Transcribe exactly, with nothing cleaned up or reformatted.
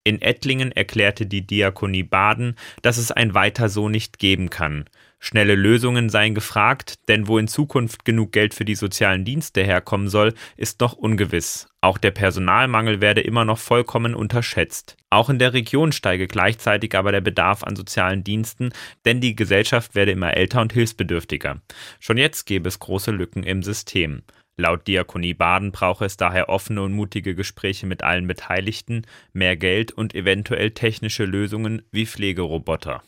In Ettlingen erklärte die Diakonie Baden, dass es ein Weiter so nicht geben kann. Schnelle Lösungen seien gefragt, denn wo in Zukunft genug Geld für die sozialen Dienste herkommen soll, ist noch ungewiss. Auch der Personalmangel werde immer noch vollkommen unterschätzt. Auch in der Region steige gleichzeitig aber der Bedarf an sozialen Diensten, denn die Gesellschaft werde immer älter und hilfsbedürftiger. Schon jetzt gäbe es große Lücken im System. Laut Diakonie Baden brauche es daher offene und mutige Gespräche mit allen Beteiligten, mehr Geld und eventuell technische Lösungen wie Pflegeroboter.